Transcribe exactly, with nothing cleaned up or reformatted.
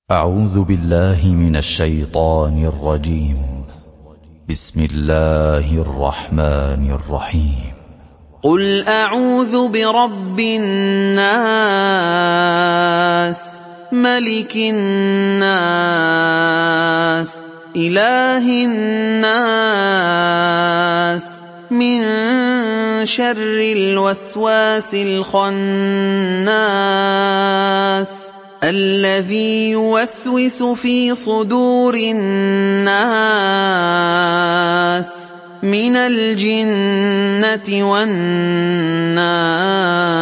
أعوذ بالله من الشيطان الرجيم. بسم الله الرحمن الرحيم. قل أعوذ برب الناس، ملك الناس، إله الناس، من شر الوسواس الخناس الذي يوسوس في صدور الناس من الجنة والناس.